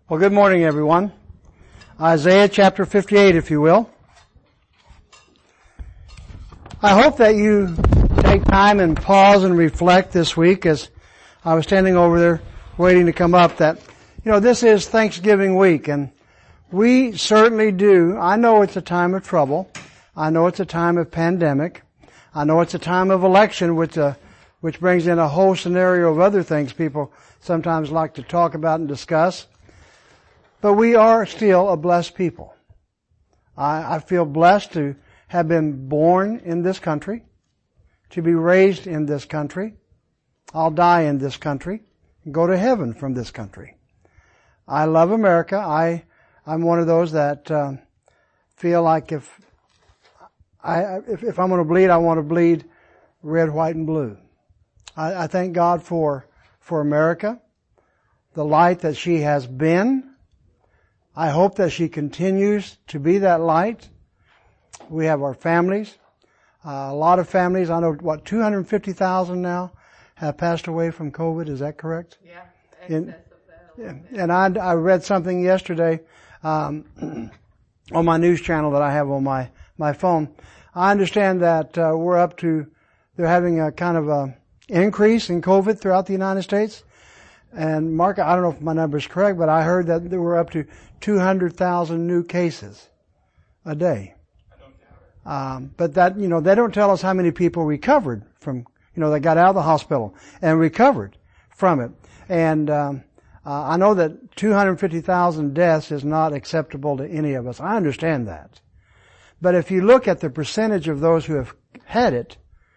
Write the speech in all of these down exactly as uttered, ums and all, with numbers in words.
Well, good morning, everyone. Isaiah chapter fifty-eight, if you will. I hope that you take time and pause and reflect this week as I was standing over there waiting to come up that, you know, this is Thanksgiving week, and we certainly do. I know it's a time of trouble. I know it's a time of pandemic. I know it's a time of election, which, uh, which brings in a whole scenario of other things people sometimes like to talk about and discuss. But we are still a blessed people. I, I feel blessed to have been born in this country, to be raised in this country. I'll die in this country and go to heaven from this country. I love America. I, I'm one of those that uh, feel like if I, if, if I'm going to bleed, I want to bleed red, white, and blue. I, I thank God for for America, the light that she has been. I hope that she continues to be that light. We have our families. Uh, a lot of families, I know, what, two hundred fifty thousand now have passed away from COVID. Is that correct? Yeah. In, yeah. And I, I read something yesterday um, on my news channel that I have on my, my phone. I understand that uh, we're up to, they're having a kind of a increase in COVID throughout the United States. And Mark, I don't know if my number is correct, but I heard that we're up to two hundred thousand new cases a day. Um, but that, you know, they don't tell us how many people recovered from, you know, they got out of the hospital and recovered from it. And um, uh, I know that two hundred fifty thousand deaths is not acceptable to any of us. I understand that. But if you look at the percentage of those who have had it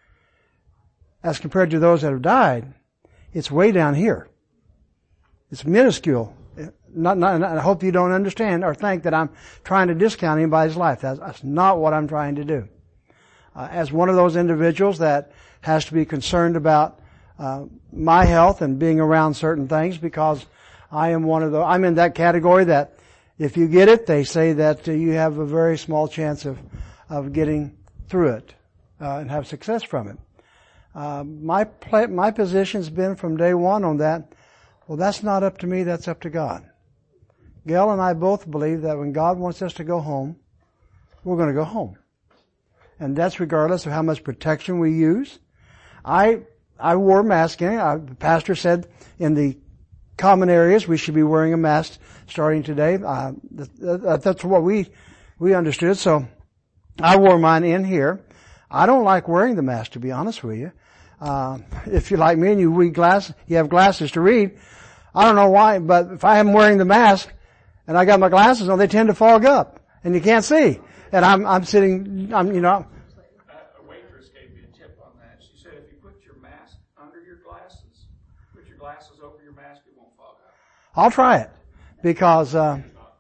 as compared to those that have died, it's way down here. It's minuscule. Not, not, I hope you don't understand or think that I'm trying to discount anybody's life. That's, that's not what I'm trying to do. Uh, as one of those individuals that has to be concerned about uh, my health and being around certain things, because I am one of the, I'm in that category that if you get it, they say that uh, you have a very small chance of of getting through it uh, and have success from it. Uh, my pla- my position's been from day one on that. Well, that's not up to me, that's up to God. Gail and I both believe that when God wants us to go home, we're going to go home. And that's regardless of how much protection we use. I I wore a mask in. I, the pastor said in the common areas we should be wearing a mask starting today. Uh, that, that's what we we understood. So I wore mine in here. I don't like wearing the mask, to be honest with you. Uh, if you're like me and you read glass, you have glasses to read. I don't know why, but if I am wearing the mask and I got my glasses on, they tend to fog up and you can't see. And I'm, I'm sitting, I'm, you know. A waitress gave me a tip on that. She said if you put your mask under your glasses, put your glasses over your mask, it won't fog up. I'll try it because, uh,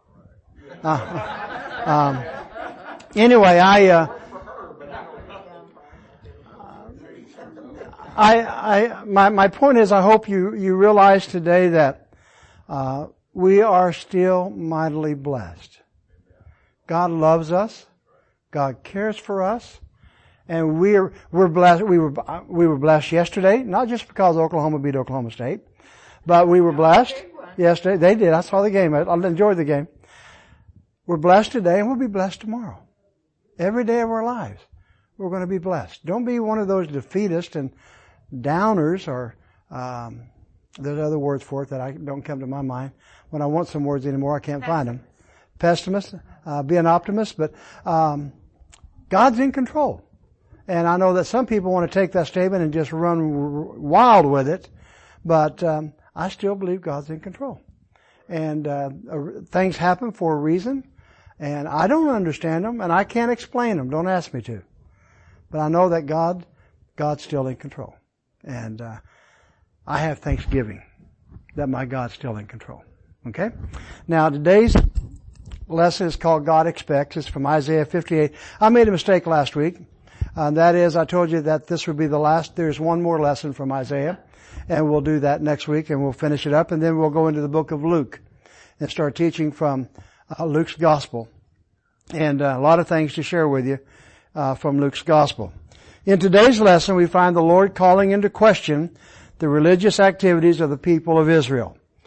uh um, anyway, I, uh, I, I, my, my point is, I hope you, you realize today that, uh, we are still mightily blessed. God loves us. God cares for us. And we're, we're blessed, we were, we were blessed yesterday, not just because Oklahoma beat Oklahoma State, but we were blessed yesterday. They did. I saw the game. I, I enjoyed the game. We're blessed today and we'll be blessed tomorrow. Every day of our lives, we're going to be blessed. Don't be one of those defeatists and downers, or um, there's other words for it that I don't come to my mind. When I want some words anymore, I can't find them. Pessimist, uh, be an optimist, but um, God's in control. And I know that some people want to take that statement and just run r- wild with it, but um, I still believe God's in control. And uh, things happen for a reason, and I don't understand them, and I can't explain them. Don't ask me to. But I know that God, God's still in control. And uh, I have thanksgiving that my God's still in control. Okay? Now today's lesson is called God Expects. It's from Isaiah fifty-eight. I made a mistake last week. Uh, that is, I told you that this would be the last. There's one more lesson from Isaiah. And we'll do that next week and we'll finish it up. And then we'll go into the book of Luke and start teaching from uh, Luke's Gospel. And uh, a lot of things to share with you uh, from Luke's Gospel. In today's lesson, we find the Lord calling into question the religious activities of the people of Israel.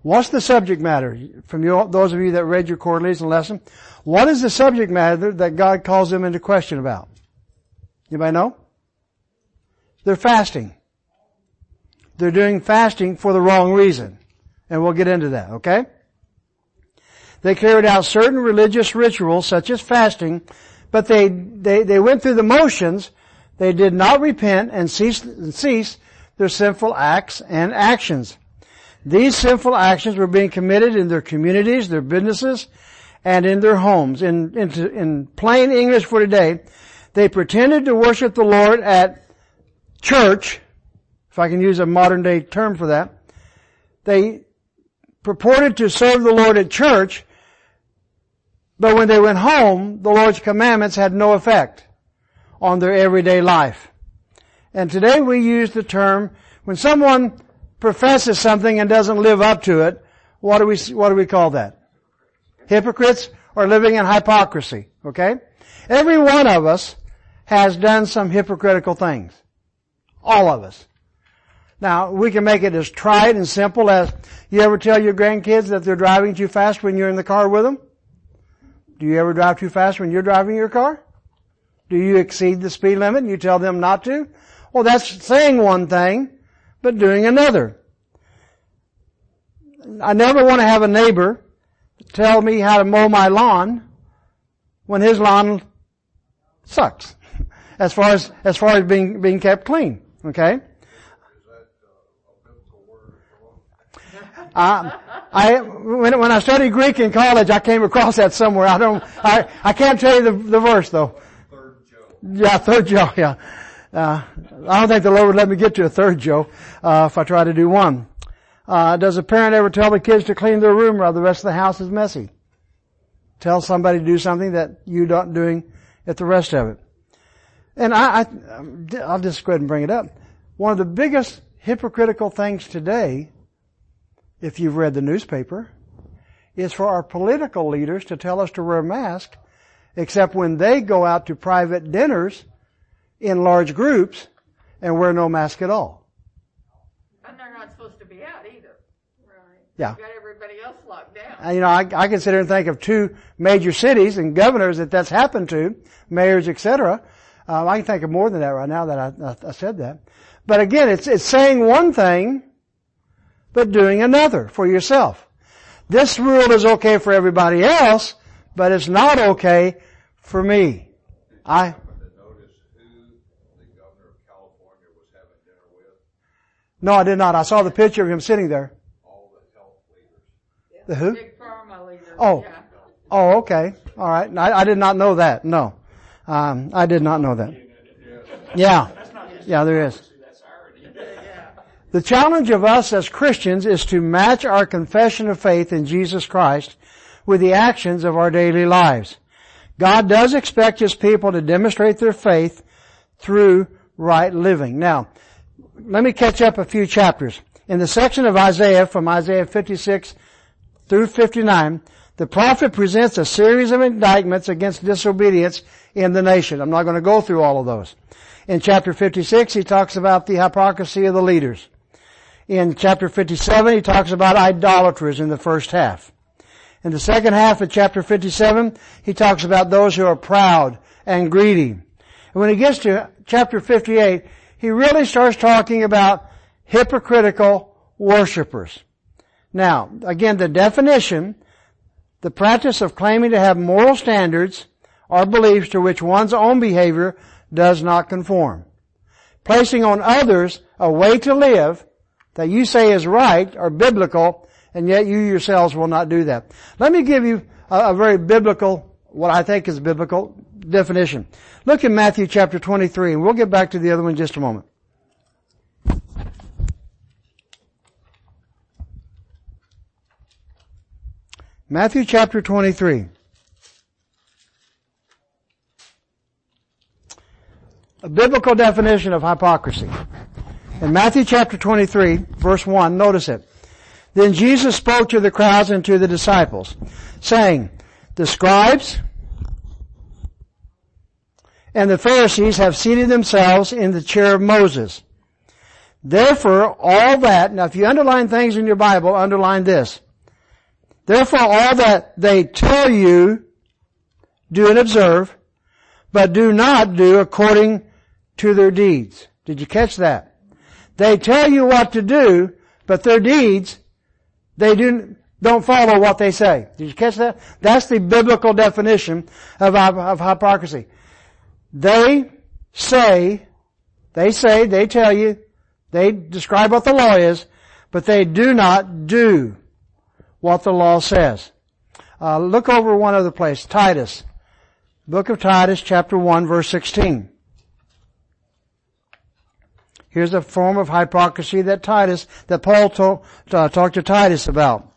What's the subject matter? From you, those of you that read your quarterlies and lesson, what is the subject matter that God calls them into question about? Anybody know? They're fasting. They're doing fasting for the wrong reason. And we'll get into that, okay? They carried out certain religious rituals such as fasting, but they, they, they went through the motions. They did not repent and cease, and cease their sinful acts and actions. These sinful actions were being committed in their communities, their businesses, and in their homes. In, in, in plain English for today, they pretended to worship the Lord at church, if I can use a modern day term for that. They purported to serve the Lord at church, but when they went home, the Lord's commandments had no effect on their everyday life. And today we use the term, when someone professes something and doesn't live up to it, what do we, what do we call that? Hypocrites or living in hypocrisy, okay? Every one of us has done some hypocritical things. All of us. Now, we can make it as trite and simple as, you ever tell your grandkids that they're driving too fast when you're in the car with them? Do you ever drive too fast when you're driving your car? Do you exceed the speed limit and you tell them not to? Well, that's saying one thing, but doing another. I never want to have a neighbor tell me how to mow my lawn when his lawn sucks. As far as, as far as being, being kept clean. Okay? I, I, when, when I studied Greek in college, I came across that somewhere. I don't, I, I can't tell you the, the verse though. Third Joe. Yeah, third Joe, yeah. Uh, I don't think the Lord would let me get to a third Joe, uh, if I try to do one. Uh, does a parent ever tell the kids to clean their room while the rest of the house is messy? Tell somebody to do something that you're not doing at the rest of it. And I, I, I'll just go ahead and bring it up. One of the biggest hypocritical things today, if you've read the newspaper, is for our political leaders to tell us to wear masks, except when they go out to private dinners in large groups and wear no mask at all. And they're not supposed to be out either. Right. Yeah. You've got everybody else locked down. And, you know, I, I can sit here and think of two major cities and governors that that's happened to, mayors, et cetera. Um, I can think of more than that right now that I, I, I said that. But again, it's, it's saying one thing, but doing another for yourself. This rule is okay for everybody else, but it's not okay for me. I happened to notice who the governor of California was having dinner with? No, I did not. I saw the picture of him sitting there. All the health leaders. The who? Big pharma leaders. Oh. Yeah. Oh, okay. All right. I, I did not know that. No. Um, I did not know that. Yeah. Yeah, there is. The challenge of us as Christians is to match our confession of faith in Jesus Christ with the actions of our daily lives. God does expect His people to demonstrate their faith through right living. Now, let me catch up a few chapters. In the section of Isaiah, from Isaiah fifty-six through fifty-nine, the prophet presents a series of indictments against disobedience in the nation. I'm not going to go through all of those. In chapter fifty-six, he talks about the hypocrisy of the leaders. In chapter fifty-seven, he talks about idolaters in the first half. In the second half of chapter fifty-seven, he talks about those who are proud and greedy. And when he gets to chapter fifty-eight, he really starts talking about hypocritical worshipers. Now, again, the definition, the practice of claiming to have moral standards or beliefs to which one's own behavior does not conform. Placing on others a way to live that you say is right or biblical, and yet you yourselves will not do that. Let me give you a, a very biblical, what I think is biblical definition. Look in Matthew chapter twenty-three, and we'll get back to the other one in just a moment. Matthew chapter twenty-three. A biblical definition of hypocrisy. In Matthew chapter twenty-three, verse one, notice it. Then Jesus spoke to the crowds and to the disciples, saying, the scribes and the Pharisees have seated themselves in the chair of Moses. Therefore, all that, now if you underline things in your Bible, underline this. Therefore, all that they tell you, do and observe, but do not do according to their deeds. Did you catch that? They tell you what to do, but their deeds, they do, don't follow what they say. Did you catch that? That's the biblical definition of, of hypocrisy. They say, they say, they tell you, they describe what the law is, but they do not do what the law says. Uh, look over one other place, Titus. Book of Titus, chapter one, verse sixteen. Here's a form of hypocrisy that Titus, that Paul to, uh, talked to Titus about.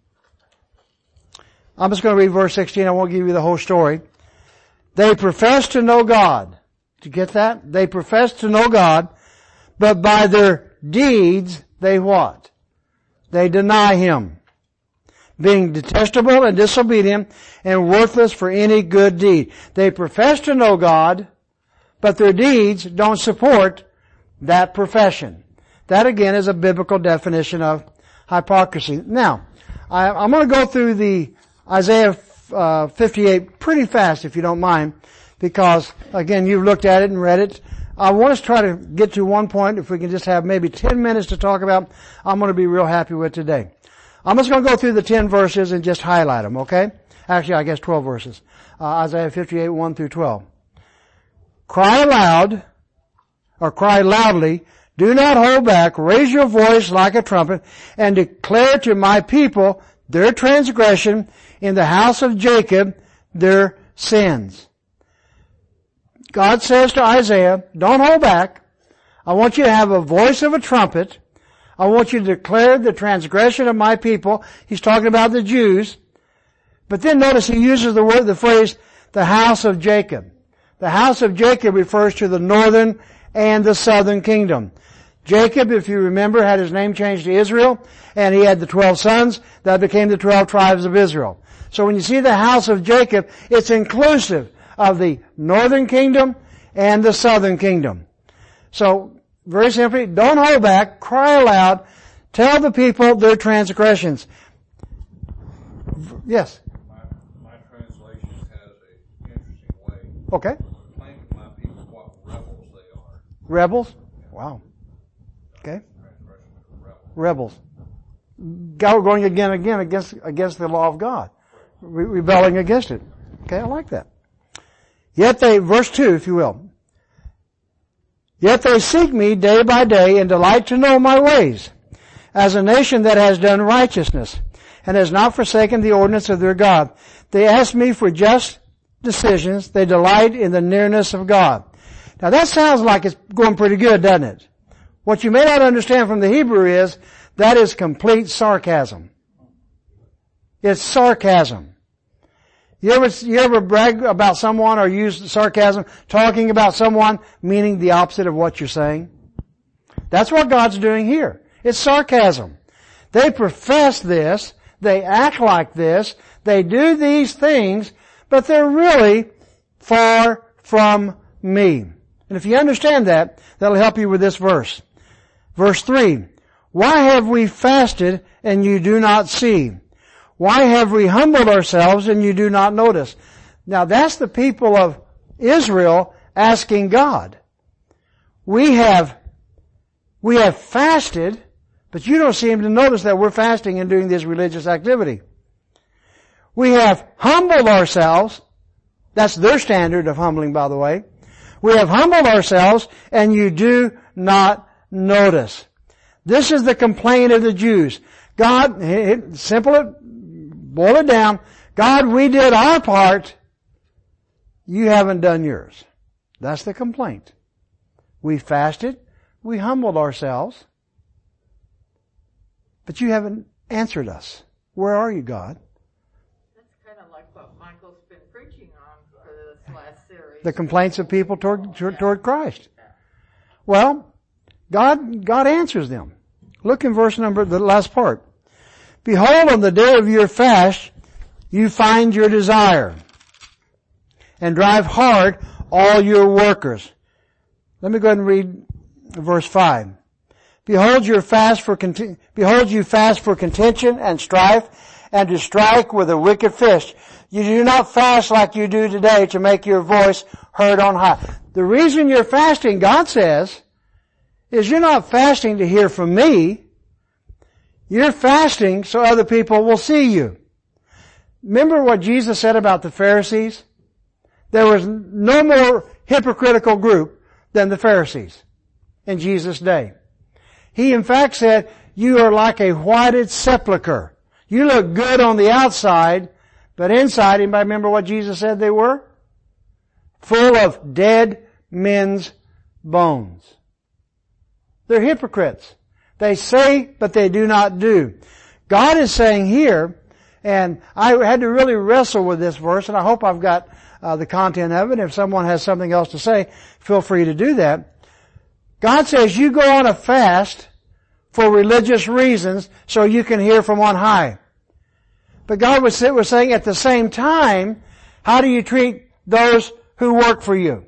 I'm just going to read verse sixteen. I won't give you the whole story. They profess to know God. Did you get that? They profess to know God, but by their deeds, they what? They deny Him, being detestable and disobedient and worthless for any good deed. They profess to know God, but their deeds don't support that profession. That again is a biblical definition of hypocrisy. Now, I, I'm going to go through the Isaiah uh, fifty-eight pretty fast, if you don't mind, because again, you've looked at it and read it. I want us to try to get to one point, if we can just have maybe ten minutes to talk about, I'm going to be real happy with today. I'm just going to go through the ten verses and just highlight them, okay? Actually, I guess twelve verses. Uh, Isaiah fifty-eight, one through twelve. Cry aloud, or cry loudly, do not hold back, raise your voice like a trumpet, and declare to my people their transgression, in the house of Jacob their sins. God says to Isaiah, don't hold back. I want you to have a voice of a trumpet. I want you to declare the transgression of my people. He's talking about the Jews. But then notice he uses the word, the phrase, the house of Jacob. The house of Jacob refers to the northern and the southern kingdom. Jacob, if you remember, had his name changed to Israel, and he had the twelve sons that became the twelve tribes of Israel. So when you see the house of Jacob, it's inclusive of the northern kingdom and the southern kingdom. So, very simply, don't hold back, cry aloud, tell the people their transgressions. Yes? My, my translation has an interesting way. Okay. Claim to my people what rebels they are. Rebels? Wow. Okay. Transgression of rebels. Rebels. Go- Going again and again against, against the law of God. Re- rebelling against it. Okay, I like that. Yet they, verse two, if you will. Yet they seek me day by day and delight to know my ways, as a nation that has done righteousness and has not forsaken the ordinance of their God. They ask me for just decisions. They delight in the nearness of God. Now that sounds like it's going pretty good, doesn't it? What you may not understand from the Hebrew is that is complete sarcasm. It's sarcasm. You ever, you ever brag about someone or use sarcasm talking about someone meaning the opposite of what you're saying? That's what God's doing here. It's sarcasm. They profess this, they act like this, they do these things, but they're really far from me. And if you understand that, that'll help you with this verse. Verse three. Why have we fasted and you do not see? Why have we humbled ourselves and you do not notice? Now that's the people of Israel asking God. We have, we have fasted, but you don't seem to notice that we're fasting and doing this religious activity. We have humbled ourselves. That's their standard of humbling, by the way. We have humbled ourselves and you do not notice. This is the complaint of the Jews. God, simple, boil it down. God, we did our part. You haven't done yours. That's the complaint. We fasted. We humbled ourselves. But you haven't answered us. Where are you, God? That's kind of like what Michael's been preaching on for this last series. The complaints of people toward, toward, toward Christ. Well, God, God answers them. Look in verse number, the last part. Behold, on the day of your fast, you find your desire, and drive hard all your workers. Let me go ahead and read verse five. Behold your fast for conti- behold you fast for contention and strife, and to strike with a wicked fist. You do not fast like you do today to make your voice heard on high. The reason you're fasting, God says, is you're not fasting to hear from me. You're fasting so other people will see you. Remember what Jesus said about the Pharisees? There was no more hypocritical group than the Pharisees in Jesus' day. He in fact said, you are like a whited sepulcher. You look good on the outside, but inside, anybody remember what Jesus said they were? Full of dead men's bones. They're hypocrites. They say, but they do not do. God is saying here, and I had to really wrestle with this verse, and I hope I've got uh, the content of it. If someone has something else to say, feel free to do that. God says you go on a fast for religious reasons so you can hear from on high. But God was, was saying at the same time, how do you treat those who work for you?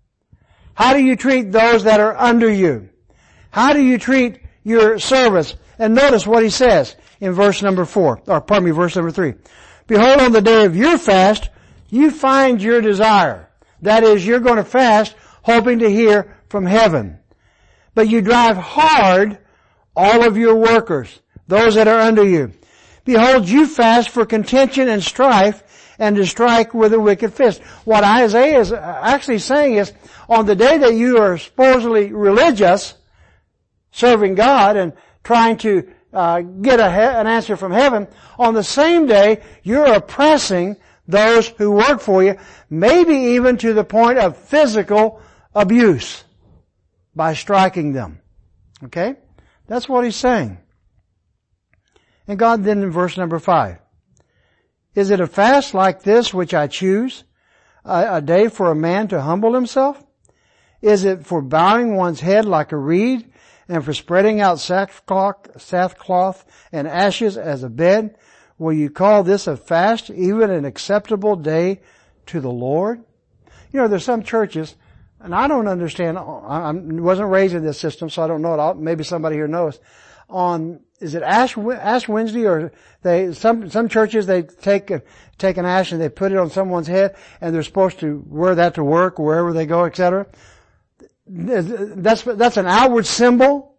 How do you treat those that are under you? How do you treat your servants? And notice what he says in verse number four, or pardon me, verse number three. Behold, on the day of your fast, you find your desire. That is, you're going to fast hoping to hear from heaven. But you drive hard all of your workers, those that are under you. Behold, you fast for contention and strife, and to strike with a wicked fist. What Isaiah is actually saying is, on the day that you are supposedly religious, serving God and trying to uh, get a he- an answer from heaven, on the same day you're oppressing those who work for you, maybe even to the point of physical abuse by striking them. Okay? That's what he's saying. And God then in verse number five, is it a fast like this which I choose, a, a day for a man to humble himself? Is it for bowing one's head like a reed, and for spreading out sackcloth, sackcloth and ashes as a bed? Will you call this a fast, even an acceptable day to the Lord? You know, there's some churches, and I don't understand, I wasn't raised in this system, so I don't know it. I'll, maybe somebody here knows. On, is it Ash, Ash Wednesday, or they, some, some churches, they take, a, take an ash and they put it on someone's head, and they're supposed to wear that to work, wherever they go, et cetera. That's, that's an outward symbol.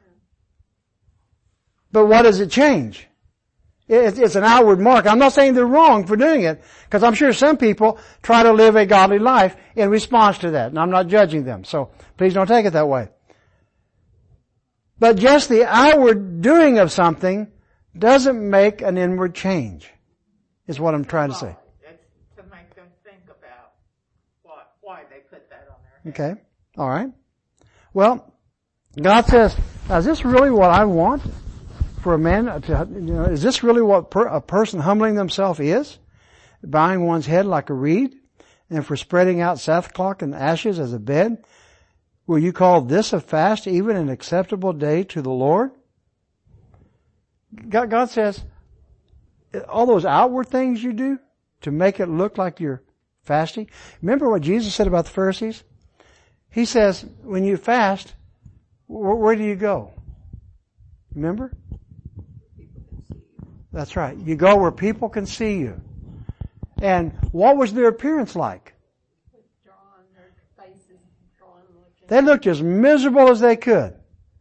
But what does it change? It, it's an outward mark. I'm not saying they're wrong for doing it, because I'm sure some people try to live a godly life in response to that, and I'm not judging them, so please don't take it that way. But just the outward doing of something doesn't make an inward change, is what I'm trying to say. It's to make them think about what, why they put that on their head. Okay. All right. Well, God says, is this really what I want for a man to, you know, is this really what per, a person humbling themselves is? Bowing one's head like a reed, and for spreading out sackcloth and ashes as a bed? Will you call this a fast, even an acceptable day to the Lord? God, God says, all those outward things you do to make it look like you're fasting. Remember what Jesus said about the Pharisees? He says, when you fast, where, where do you go? Remember? That's right. You go where people can see you. And what was their appearance like? They looked as miserable as they could.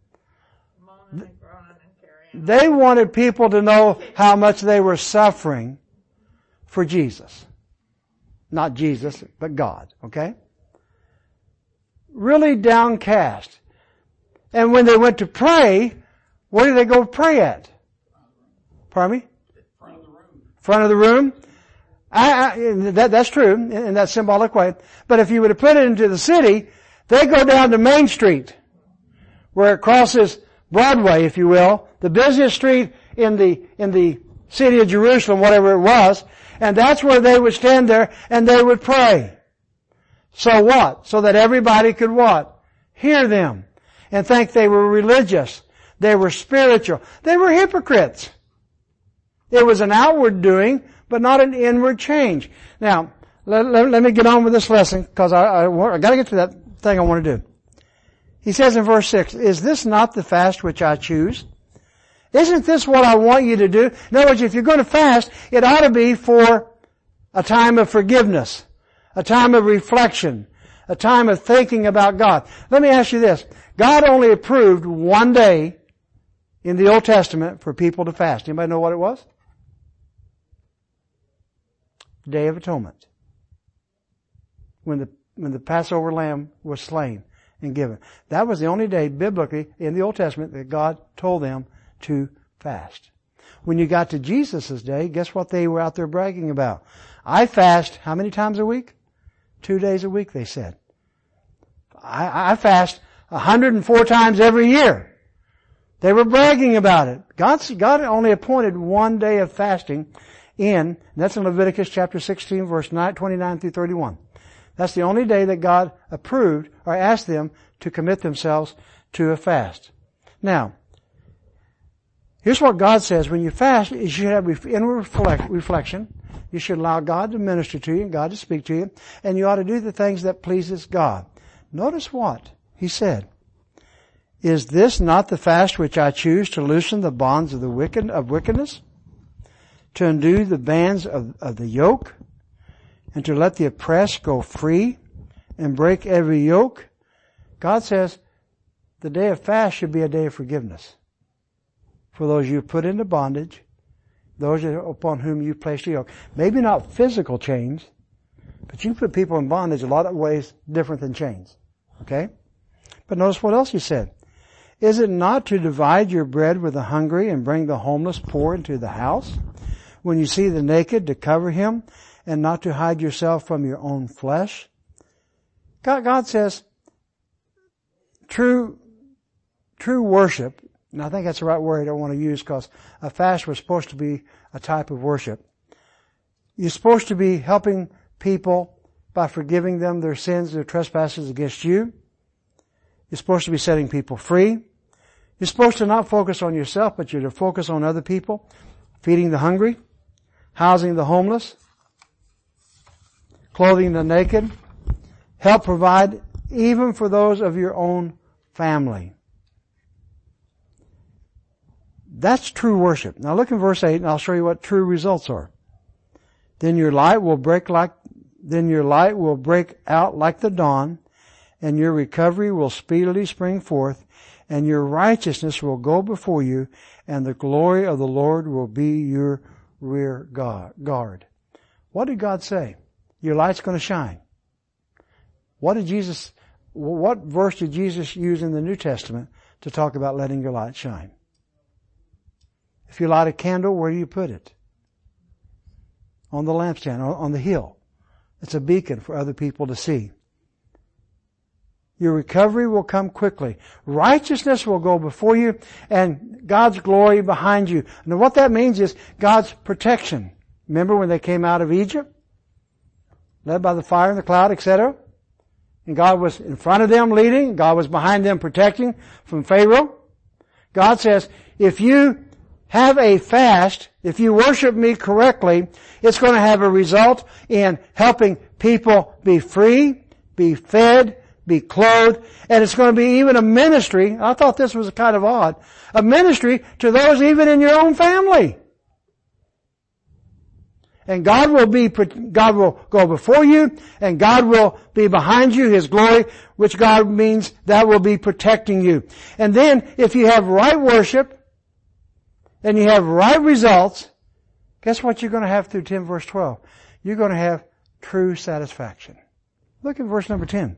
They wanted people to know how much they were suffering for Jesus. Not Jesus, but God. Okay? Really downcast. And when they went to pray, where did they go pray at? Pardon me? Front of the room. Front of the room? I, I, that, that's true in, in that symbolic way. But if you were to put it into the city, they go down to Main Street, where it crosses Broadway, if you will, the busiest street in the, in the city of Jerusalem, whatever it was, and that's where they would stand there and they would pray. So what? So that everybody could what? Hear them and think they were religious. They were spiritual. They were hypocrites. It was an outward doing, but not an inward change. Now, let, let, let me get on with this lesson, because I, I, I got to get to that thing I want to do. He says in verse six, is this not the fast which I choose? Isn't this what I want you to do? In other words, if you're going to fast, it ought to be for a time of forgiveness, a time of reflection, a time of thinking about God. Let me ask you this. God only approved one day in the Old Testament for people to fast. Anybody know what it was? Day of Atonement. When the, when the Passover lamb was slain and given. That was the only day biblically in the Old Testament that God told them to fast. When you got to Jesus' day, guess what they were out there bragging about? I fast how many times a week? Two days a week, they said. I, I fast one hundred four times every year. They were bragging about it. God's, God only appointed one day of fasting in, and that's in Leviticus chapter sixteen, verse twenty-nine through thirty-one. That's the only day that God approved or asked them to commit themselves to a fast. Now, here's what God says. When you fast, you should have inward reflect, reflection. You should allow God to minister to you and God to speak to you. And you ought to do the things that pleases God. Notice what He said. Is this not the fast which I choose to loosen the bonds of the wicked, of wickedness? To undo the bands of, of the yoke? And to let the oppressed go free? And break every yoke? God says the day of fast should be a day of forgiveness. For those you put into bondage, those upon whom you placed a yoke. Maybe not physical chains, but you put people in bondage a lot of ways different than chains. Okay? But notice what else He said. Is it not to divide your bread with the hungry and bring the homeless poor into the house? When you see the naked, to cover him and not to hide yourself from your own flesh? God, God says true, true worship. And I think that's the right word I don't want to use because a fast was supposed to be a type of worship. You're supposed to be helping people by forgiving them their sins, their trespasses against you. You're supposed to be setting people free. You're supposed to not focus on yourself, but you're to focus on other people, feeding the hungry, housing the homeless, clothing the naked, help provide even for those of your own family. That's true worship. Now look in verse eight and I'll show you what true results are. Then your light will break like, then your light will break out like the dawn, and your recovery will speedily spring forth, and your righteousness will go before you, and the glory of the Lord will be your rear guard. What did God say? Your light's going to shine. What did Jesus, what verse did Jesus use in the New Testament to talk about letting your light shine? If you light a candle, where do you put it? On the lampstand, on the hill. It's a beacon for other people to see. Your recovery will come quickly. Righteousness will go before you and God's glory behind you. And what that means is God's protection. Remember when they came out of Egypt? Led by the fire and the cloud, et cetera. And God was in front of them leading. God was behind them protecting from Pharaoh. God says, if you have a fast, if you worship me correctly, it's going to have a result in helping people be free, be fed, be clothed, and it's going to be even a ministry. I thought this was kind of odd. A ministry to those even in your own family. And God will be, God will go before you, and God will be behind you, His glory, which God means that will be protecting you. And then, if you have right worship, and you have right results, guess what you're going to have through ten verse twelve? You're going to have true satisfaction. Look at verse number ten.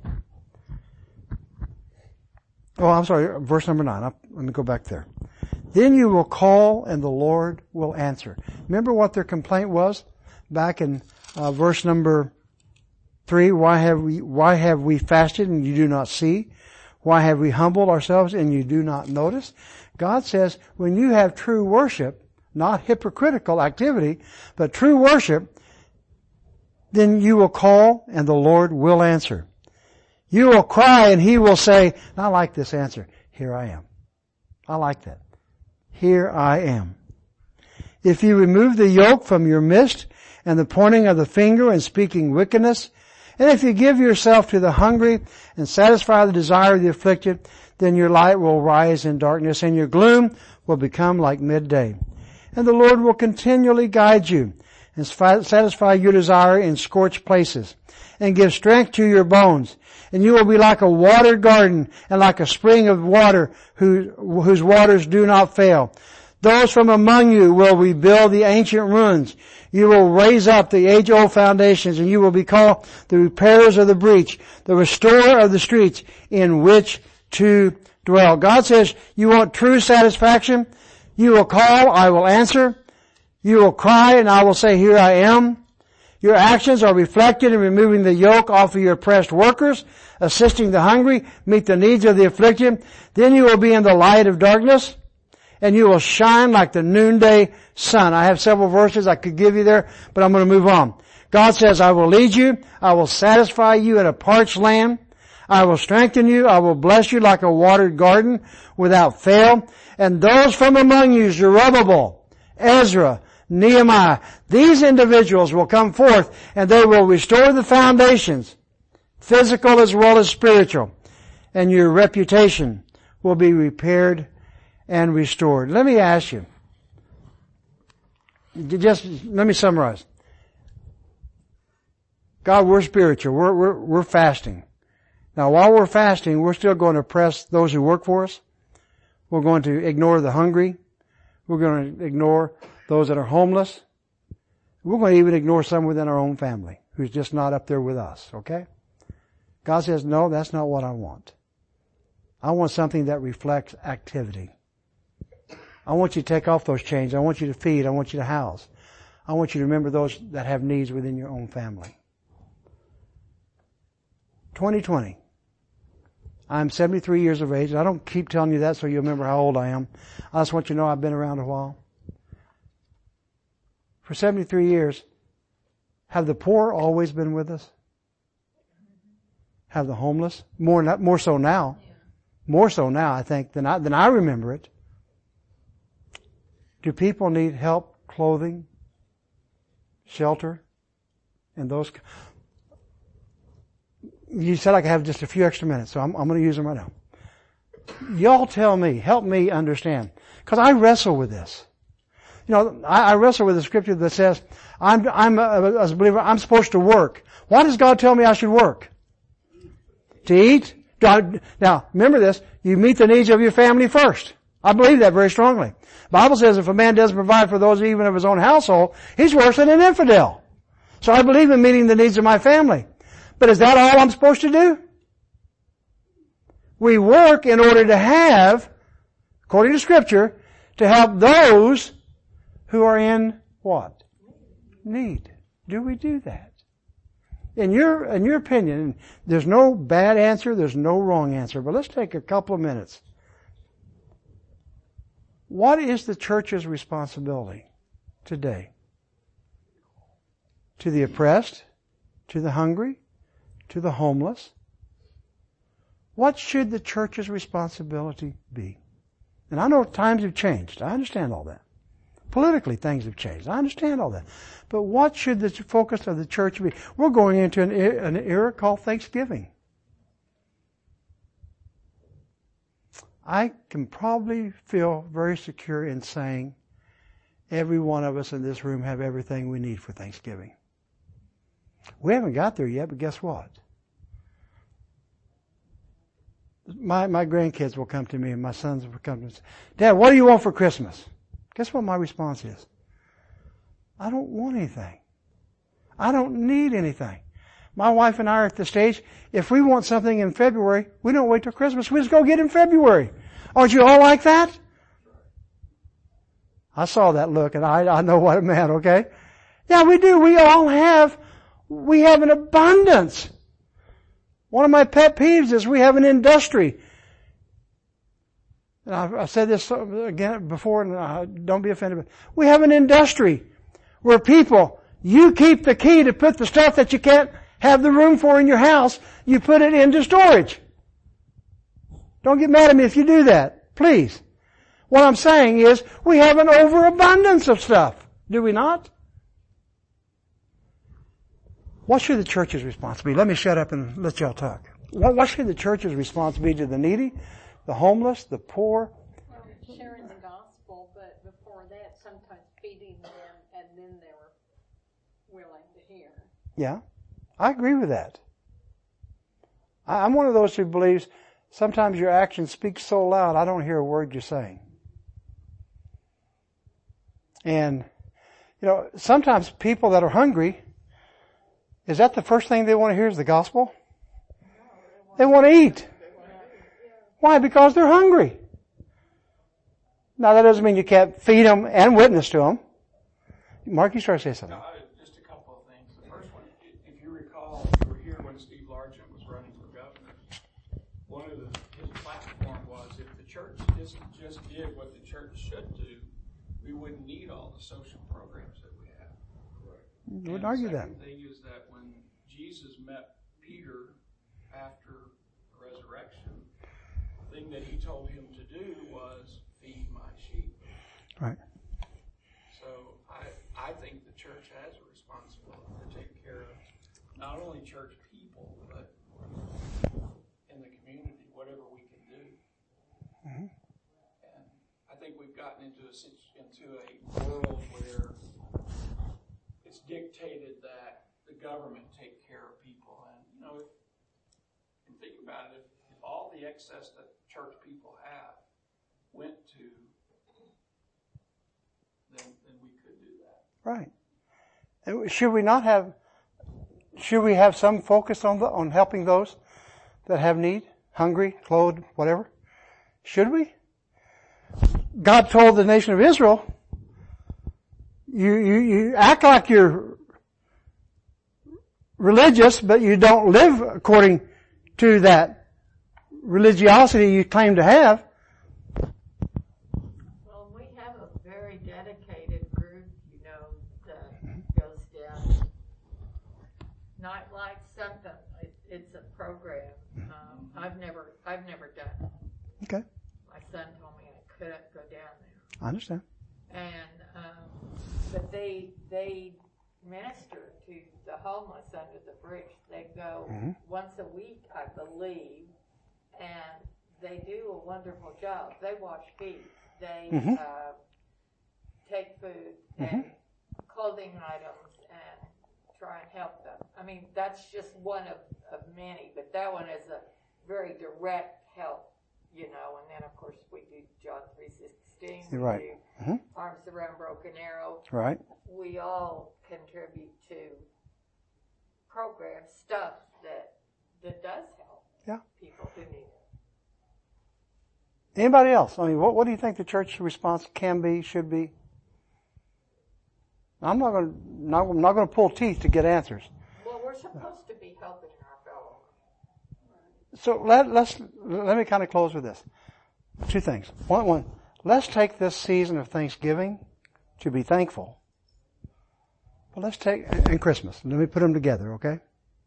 Oh, I'm sorry, verse number nine. Let me go back there. Then you will call and the Lord will answer. Remember what their complaint was back in uh, verse number three? Why have we, why have we fasted and you do not see? Why have we humbled ourselves and you do not notice? God says when you have true worship, not hypocritical activity, but true worship, then you will call and the Lord will answer. You will cry and He will say, I like this answer, here I am. I like that. Here I am. If you remove the yoke from your midst and the pointing of the finger and speaking wickedness And if you give yourself to the hungry and satisfy the desire of the afflicted, then your light will rise in darkness and your gloom will become like midday. And the Lord will continually guide you and satisfy your desire in scorched places and give strength to your bones. And you will be like a watered garden and like a spring of water whose, whose waters do not fail. Those from among you will rebuild the ancient ruins. You will raise up the age-old foundations, and you will be called the repairers of the breach, the restorer of the streets in which to dwell. God says, you want true satisfaction? You will call, I will answer. You will cry, and I will say, here I am. Your actions are reflected in removing the yoke off of your oppressed workers, assisting the hungry, meet the needs of the afflicted. Then you will be in the light of darkness, and you will shine like the noonday sun. I have several verses I could give you there, but I'm going to move on. God says, I will lead you. I will satisfy you in a parched land. I will strengthen you. I will bless you like a watered garden without fail. And those from among you, Zerubbabel, Ezra, Nehemiah, these individuals will come forth and they will restore the foundations, physical as well as spiritual. And your reputation will be repaired and restored. Let me ask you, just let me summarize. God, we're spiritual. We're, we're, we're fasting. Now, while we're fasting, we're still going to oppress those who work for us. We're going to ignore the hungry. We're going to ignore those that are homeless. We're going to even ignore some within our own family who's just not up there with us, okay? God says, no, that's not what I want. I want something that reflects activity. I want you to take off those chains. I want you to feed. I want you to house. I want you to remember those that have needs within your own family. twenty twenty. I'm seventy-three years of age. I don't keep telling you that so you remember how old I am. I just want you to know I've been around a while. For seventy-three years, have the poor always been with us? Have the homeless? More, more so now. More so now, I think, than I, than I remember it. Do people need help, clothing, shelter, and those? You said I could have just a few extra minutes, so I'm, I'm going to use them right now. Y'all tell me, help me understand, because I wrestle with this. You know, I, I wrestle with the scripture that says, I'm, I'm a, as a believer, I'm supposed to work. Why does God tell me I should work? To eat? God, now, remember this, you meet the needs of your family first. I believe that very strongly. The Bible says if a man doesn't provide for those even of his own household, he's worse than an infidel. So I believe in meeting the needs of my family. But is that all I'm supposed to do? We work in order to have, according to Scripture, to help those who are in what? Need. Do we do that? In your, in your opinion, there's no bad answer, there's no wrong answer, but let's take a couple of minutes. What is the church's responsibility today? To the oppressed? To the hungry? To the homeless? What should the church's responsibility be? And I know times have changed. I understand all that. Politically, things have changed. I understand all that. But what should the focus of the church be? We're going into an, an era called Thanksgiving. I can probably feel very secure in saying every one of us in this room have everything we need for Thanksgiving. We haven't got there yet, but guess what? My, my grandkids will come to me and my sons will come to me and say, Dad, what do you want for Christmas? Guess what my response is? I don't want anything. I don't need anything. My wife and I are at the stage, if we want something in February, we don't wait till Christmas. We just go get it in February. Aren't you all like that? I saw that look and I, I know what it meant, okay? Yeah, we do. We all have, we have an abundance. One of my pet peeves is we have an industry. And I've, I've said this again before, and uh, don't be offended, but we have an industry where people, you keep the key to put the stuff that you can't have the room for in your house, you put it into storage. Don't get mad at me if you do that, please. What I'm saying is, we have an overabundance of stuff, do we not? What should the church's response be? Let me shut up and let y'all talk. What, what should the church's response be to the needy, the homeless, the poor? Well, sharing the gospel, but before that, sometimes feeding them, and then they were willing to hear. Yeah, I agree with that. I, I'm one of those who believes sometimes your actions speak so loud, I don't hear a word you're saying. And, you know, sometimes people that are hungry, is that the first thing they want to hear is the gospel? They want to eat. Why? Because they're hungry. Now that doesn't mean you can't feed them and witness to them. Mark, you start to say something. No, just a couple of things. The first one, if you recall, you were here when Steve Largent was running for governor. One of the, his platform was if the church just, just did what the church should do, we wouldn't need all the social programs that we have. You wouldn't argue that. The second thing is that when Jesus met Peter after the resurrection, the thing that he told him to do was feed my sheep. Right. So I I think the church has a responsibility to take care of not only church people, but in the community, whatever we can do. Mm-hmm. And I think we've gotten into a into a world where it's dictated that the government take care of people. And you know, if and think about it, if, if all the excess that church people have went to, then then we could do that. Right. And should we not have, should we have some focus on the, on helping those that have need, hungry, clothed, whatever? Should we? God told the nation of Israel, you, you, you act like you're religious, but you don't live according to that religiosity you claim to have. Well, we have a very dedicated group, you know, that goes down. Not like something. It, it's a program. Um, I've never, I've never done it. Okay. My son told me I couldn't go down there. I understand. And, um, but they, they minister to the homeless under the bridge. They go Mm-hmm. once a week, I believe, and they do a wonderful job. They wash feet. They Mm-hmm. uh, take food and clothing items and try and help them. I mean, that's just one of, of many, but that one is a very direct help, you know. And then, of course, we do John three sixteen. You're right. We do Mm-hmm. Arms Around Broken Arrow. Right. We all contribute to program stuff that that does help Yeah. people who need it. Anybody else? I mean, what, what do you think the church response can be, should be? I'm not going to, not, I'm not going to pull teeth to get answers. Well, we're supposed to be helping our fellow. So let, let's, let me kind of close with this. Two things. One, one, let's take this season of Thanksgiving to be thankful. But let's take, and Christmas. Let me put them together, okay?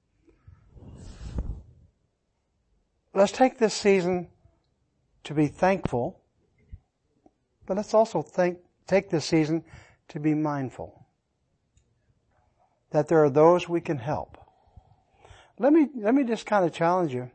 Let's take this season to be thankful, but let's also think, take this season to be mindful that there are those we can help. Let me, let me just kind of challenge you.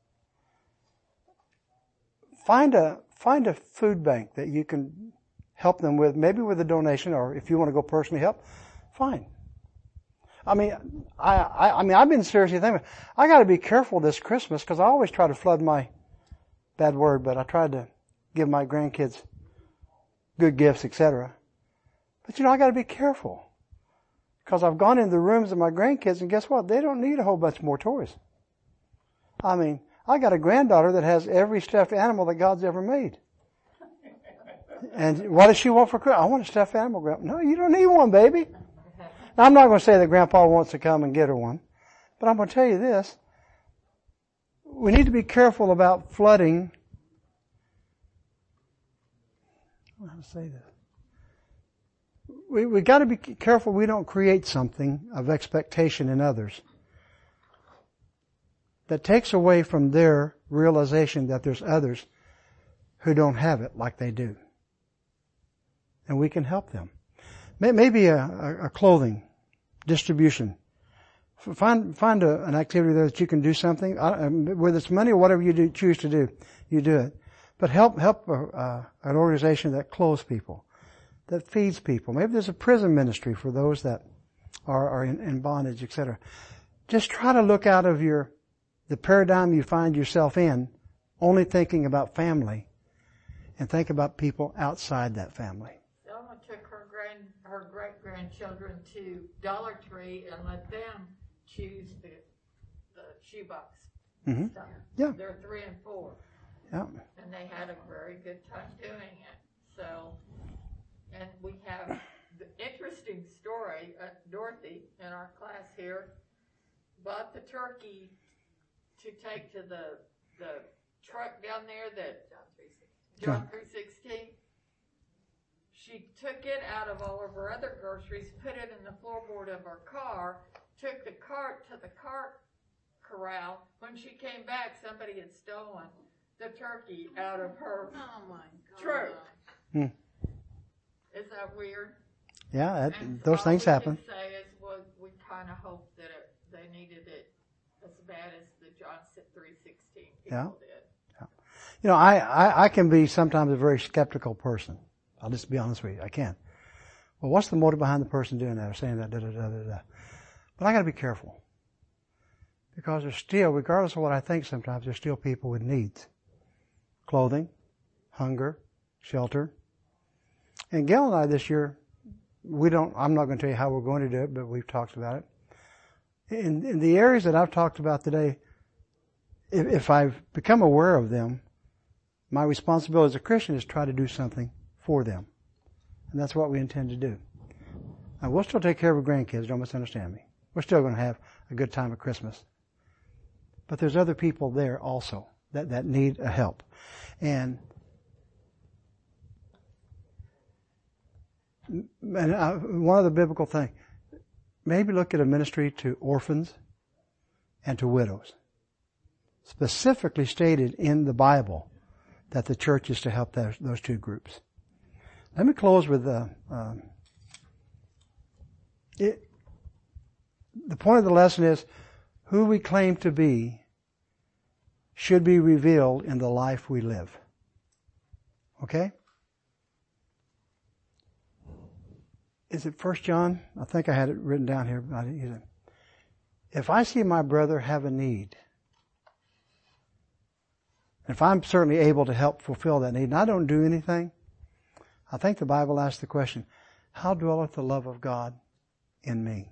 Find a, find a food bank that you can help them with, maybe with a donation, or if you want to go personally help, fine. I mean, I, I, I mean, I've been seriously thinking, I gotta be careful this Christmas, because I always try to flood my, bad word, but I tried to give my grandkids good gifts, et cetera. But you know, I gotta be careful. Because I've gone into the rooms of my grandkids, and guess what? They don't need a whole bunch more toys. I mean, I got a granddaughter that has every stuffed animal that God's ever made. And what does she want for Christmas? I want a stuffed animal, Grandpa. No, you don't need one, baby. Now, I'm not going to say that Grandpa wants to come and get her one, but I'm going to tell you this. We need to be careful about flooding. I don't know how to say this. We, we got to be careful we don't create something of expectation in others that takes away from their realization that there's others who don't have it like they do. And we can help them. Maybe a, a, a clothing distribution Find find a, an activity there that you can do something, uh, whether it's money or whatever you do, choose to do, you do it. But help help uh, uh, an organization that clothes people, that feeds people. Maybe there's a prison ministry for those that are, are in, in bondage, et cetera. Just try to look out of your the paradigm you find yourself in, only thinking about family, and think about people outside that family. Selma took her grand her great grandchildren to Dollar Tree and let them choose the the shoebox Mm-hmm. stuff. Yeah. They're three and four. Yeah. And they had a very good time doing it. So, and we have the interesting story. Uh, Dorothy in our class here bought the turkey to take to the the truck down there that John three sixteen. She took it out of all of her other groceries, put it in the floorboard of her car, took the cart to the cart corral. When she came back, somebody had stolen the turkey out of her Oh my God. truck. Hmm. Is that weird? Yeah, that, And those all things we happen. can say is, well, we kind of hope that it, they needed it as bad as the John three sixteen people Yeah. did. You know, I, I, I can be sometimes a very skeptical person. I'll just be honest with you. I can. Well, what's the motive behind the person doing that or saying that? Da, da, da, da, da. But I got to be careful. Because there's still, regardless of what I think sometimes, there's still people with needs. Clothing, hunger, shelter. And Gail and I this year, we don't, I'm not going to tell you how we're going to do it, but we've talked about it. In, in the areas that I've talked about today, if, if I've become aware of them, my responsibility as a Christian is to try to do something for them. And that's what we intend to do. Now, we'll still take care of our grandkids, don't misunderstand me. We're still going to have a good time at Christmas. But there's other people there also that, that need a help. And, and uh, one of the biblical things, maybe look at a ministry to orphans and to widows. Specifically stated in the Bible that the church is to help those, those two groups. Let me close with uh, um, it, the point of the lesson is who we claim to be should be revealed in the life we live. Okay? Is it First John? I think I had it written down here. But I didn't use it. If I see my brother have a need, if I'm certainly able to help fulfill that need, and I don't do anything, I think the Bible asks the question, how dwelleth the love of God in me?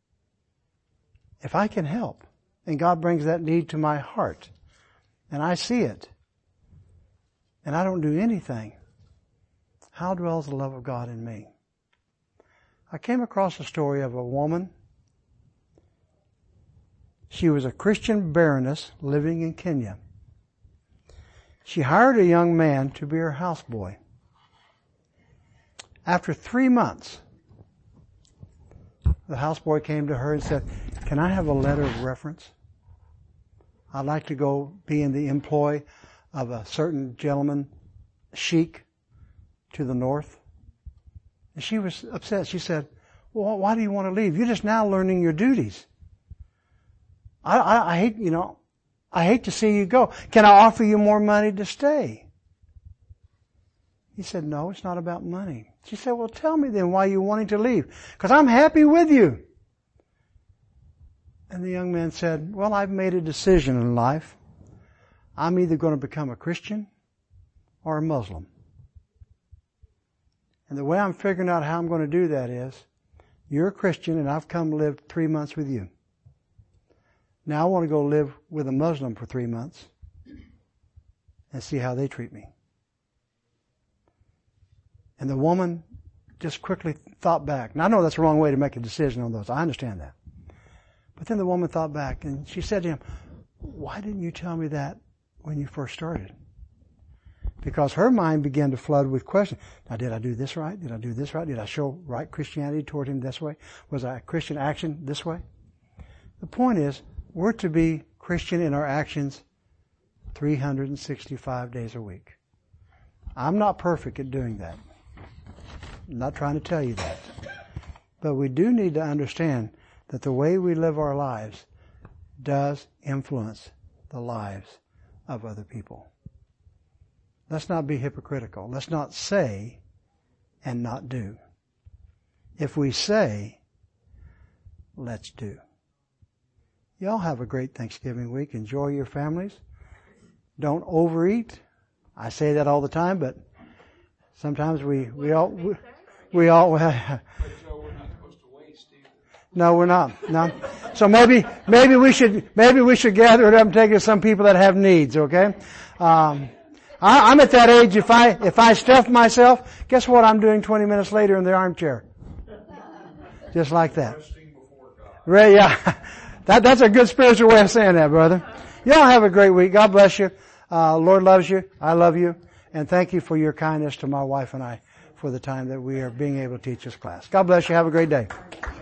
If I can help, and God brings that need to my heart, and I see it, and I don't do anything, how dwells the love of God in me? I came across a story of a woman. She was a Christian baroness living in Kenya. She hired a young man to be her houseboy. After three months, the houseboy came to her and said, can I have a letter of reference? I'd like to go be in the employ of a certain gentleman, sheik, to the north. And she was upset. She said, well, why do you want to leave? You're just now learning your duties. I, I, I hate, you know, I hate to see you go. Can I offer you more money to stay? He said, no, it's not about money. She said, well, tell me then why you're wanting to leave. Because I'm happy with you. And the young man said, well, I've made a decision in life. I'm either going to become a Christian or a Muslim. And the way I'm figuring out how I'm going to do that is, you're a Christian and I've come live three months with you. Now I want to go live with a Muslim for three months and see how they treat me. And the woman just quickly thought back. Now I know that's the wrong way to make a decision on those. I understand that. But then the woman thought back and she said to him, why didn't you tell me that when you first started? Because her mind began to flood with questions. Now, did I do this right? Did I do this right? Did I show right Christianity toward him this way? Was I a Christian action this way? The point is, we're to be Christian in our actions three hundred sixty-five days a week. I'm not perfect at doing that. I'm not trying to tell you that. But we do need to understand that the way we live our lives does influence the lives of other people. Let's not be hypocritical. Let's not say and not do. If we say, let's do. Y'all have a great Thanksgiving week. Enjoy your families. Don't overeat. I say that all the time, but sometimes we, we all, we, we all, But Joe, we're not supposed to waste either. no, we're not. No. So maybe, maybe we should, maybe we should gather it up and take it to some people that have needs, okay? Um, I, I'm at that age, if I, if I stuff myself, guess what I'm doing twenty minutes later in the armchair? Just like that. Right, yeah. That, that's a good spiritual way of saying that, brother. Y'all have a great week. God bless you. Uh, Lord loves you. I love you. And thank you for your kindness to my wife and I for the time that we are being able to teach this class. God bless you. Have a great day.